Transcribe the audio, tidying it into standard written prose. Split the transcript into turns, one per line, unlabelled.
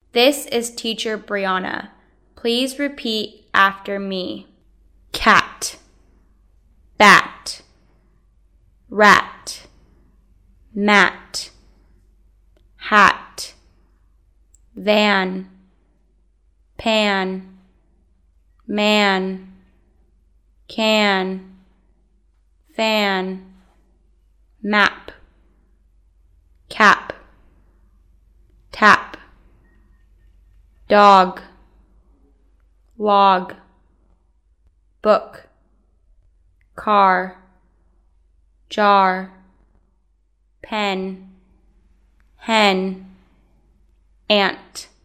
This is Teacher Brianna. Please repeat after me. Cat, bat, rat, mat, hat, van, pan, man, can, fan, map, cap, tap, dog, log, book, car, jar, pen, hen, ant.